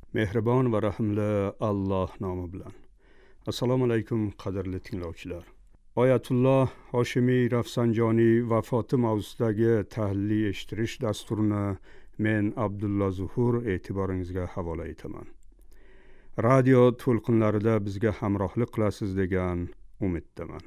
Mehribon va rahimli Alloh nomi bilan. Assalomu alaykum qadrli tinglovchilar. Oyatulloh Hoshimiy Rafsanjoniy vafoti mavzusidagi tahliliy eshittirish dasturini men Abdulla Zuhur e'tiboringizga havola etaman. Radio to'lqinlarida bizga hamrohlik qilasiz degan umiddaman.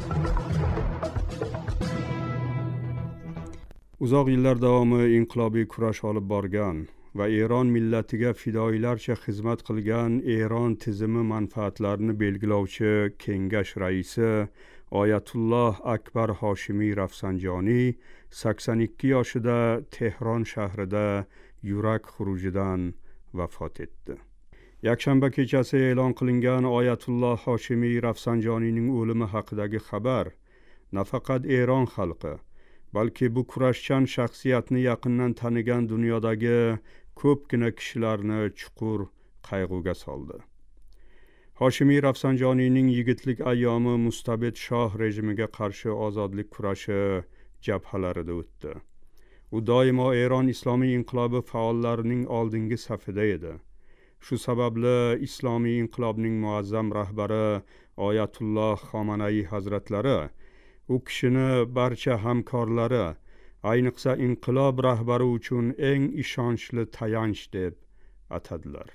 Uzoq yillar davomi inqilobiy kurash olib borgan va Eron millatiga fidoyilarcha xizmat qilgan Eron tizimi manfaatlarini belgilovchi kengash raisi Oyatulloh Akbar Hoshimiy Rafsanjoniy 82 yoshida Tehron shahrida yurak xurujidan vafot etdi. Yakshanba kechasi e'lon qilingan Oyatulloh Hoshimiy Rafsanjoniyning o'limi haqidagi xabar nafaqat Eron xalqi, balki bu kurashchan shaxsiyatni yaqindan tanigan dunyodagi ko'pgina kishilarni chuqur qayg'uga soldi. Hoshimiy Rafsanjoniyning yigitlik ayyomi mustabid shoh rejimiga qarshi ozodlik kurashi jabhalarida o'tdi. U doimo Eron islomiy inqilobi faollarining oldingi safida edi. Shu sababli islomiy inqilobning muazzam rahbari Oyatulloh Xomanaiy hazratlari u kishini barcha hamkorlari, ayniqsa inqilob rahbari uchun eng ishonchli tayanch deb atadilar.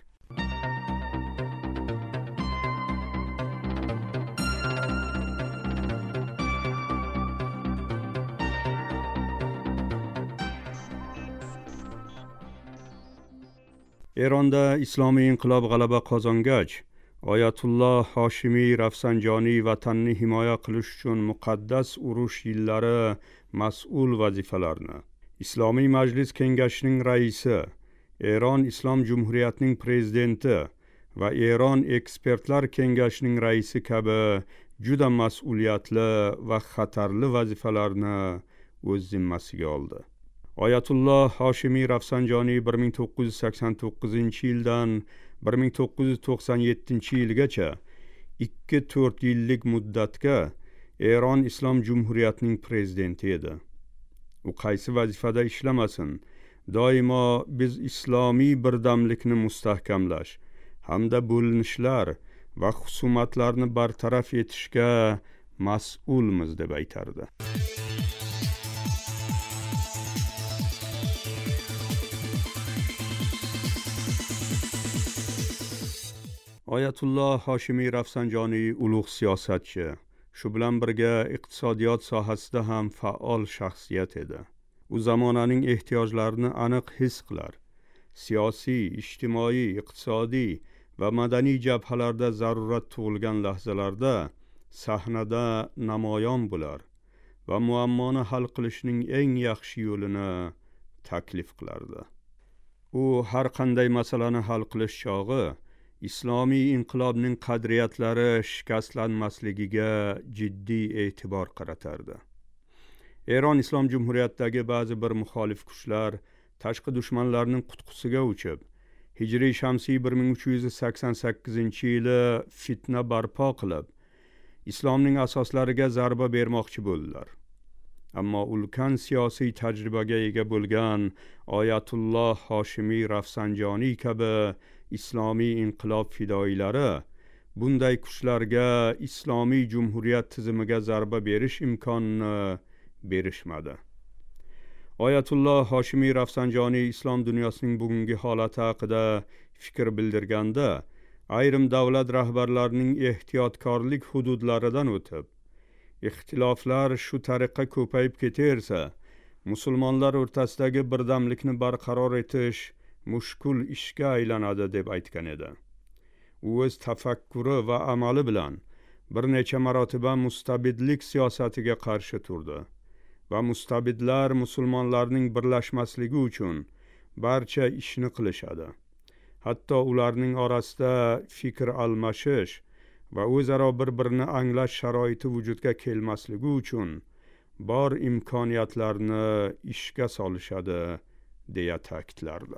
Eronda islomiy inqilob g'alaba qozongach, Oyatulloh Hoshimiy Rafsanjoniy vatanni himoya qilish uchun muqaddas urush yillari mas'ul vazifalarni Islomiy Majlis Kengashining raisi, Eron Islom Jumhuriyatining prezidenti va Eron Ekspertlar Kengashining raisi kabi juda mas'uliyatli va xatarli vazifalarni o'z zimmasiga oldi. Oyatulloh Hoshimiy Rafsanjoniy 1989-yildan 1997-yilgacha 2-4 yillik muddatga Eron Islom Jumhuriyatining prezidenti edi. U qaysi vazifada ishlamasin, doimo biz islomiy birdamlikni mustahkamlash hamda bo'linishlar va husumatlarni bartaraf etishga mas'ulmiz deb aytardi. Oyatulloh Hoshimiy Rafsanjoniy ulug' siyosatchi, shu bilan birga iqtisodiyot sohasida ham faol shaxsiyat edi. U zamonaning ehtiyojlarini aniq his qilar. Siyosiy, ijtimoiy, iqtisodiy va madaniy jabhalarda zarurat tug'ilgan lahzalarda sahnada namoyon bo'lar va muammoni hal qilishning eng yaxshi yo'lini taklif qilardi. U har qanday masalani hal qilish chog'i islomiy inqilobning qadriyatlari shikastlanmasligiga jiddiy e'tibor qaratardi. Eron Islom Jumhuriyatidagi ba'zi bir muxolif kuchlar tashqi dushmanlarning qutqusiga uchib, Hijriy shamsiy 1388-yili fitna barpo qilib, islomning asoslariga zarba bermoqchi bo'ldilar. Ammo ulkan siyosiy tajribaga ega bo'lgan Oyatulloh Hoshimiy Rafsanjoniy kabi islomiy inqilob fidoyilari bunday kuchlarga islomiy jumhuriyat tizimiga zarba berish imkonini berishmadi. Oyatulloh Hoshimiy Rafsanjoniy islom dunyosining bugungi holati haqida fikr bildirganda, ayrim davlat rahbarlarining ehtiyotkorlik hududlaridan o'tib, ixtiloflar shu tariqa ko'payib ketaversa, musulmonlar o'rtasidagi birdamlikni barqaror etish mushkul ishga aylanadi deb aytgan edi. U o'z tafakkuri va amali bilan bir necha marotaba mustabidlik siyosatiga qarshi turdi va mustabidlar musulmonlarning birlashmasligi uchun barcha ishni qilishadi. Hatto ularning orasida fikr almashish va o'zaro bir-birini anglash sharoiti vujudga kelmasligi uchun bor imkoniyatlarni ishga solishadi deya ta'kidlardi.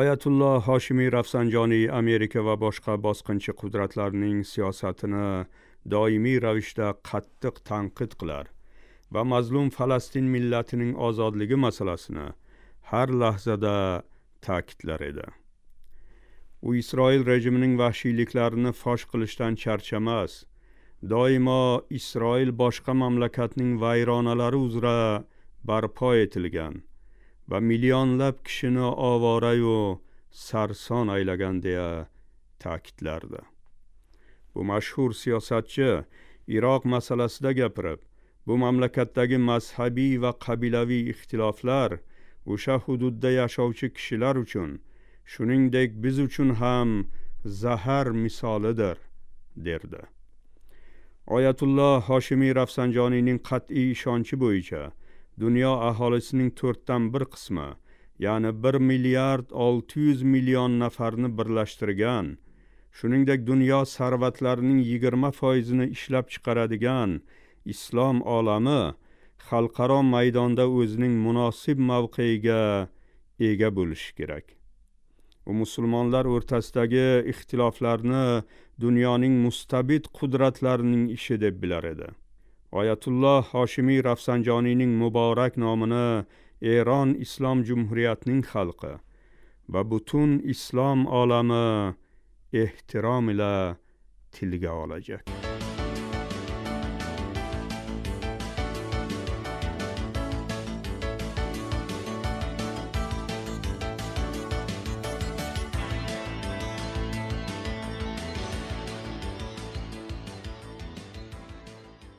Oyatulloh Hoshimiy Rafsanjoniy Amerika va boshqa bosqinchi qudratlarning siyosatini doimiy ravishda qattiq tanqid qilar va mazlum Falastin millatining ozodligi masalasini har lahzada ta'kidlar edi. U Isroil rejimining vahshiyliklarini fosh qilishdan charchamas, doimo Isroil boshqa mamlakatning vayronalari uzra barpo etilgan va millionlab kishini ovorayu sarson aylagan deya ta'kidlardi. Bu mashhur siyosatchi Iroq masalasida gapirib, bu mamlakatdagi mazhabiy va qabilaviy ixtiloflar o'sha hududda yashovchi kishilar uchun, shuningdek biz uchun ham zahar misolidir, derdi. Oyatulloh Hoshimiy Rafsanjoniyning qat'iy ishonchi bo'yicha dunyo aholisining 1/4 qismi, ya'ni 1,600,000,000 nafarni birlashtirgan, shuningdek dunyo sarvatlarining 20%ni ishlab chiqaradigan islom olami xalqaro maydonda o'zining munosib mavqeiga ega bo'lishi kerak. U musulmonlar o'rtasidagi ixtiloflarni dunyoning mustabid qudratlarining ishi deb bilar edi. Oyatulloh Hoshimiy Rafsanjoniyning muborak nomini Eron Islom Jumhuriyatining xalqi va butun islom olami ehtirom ila tilga olajak.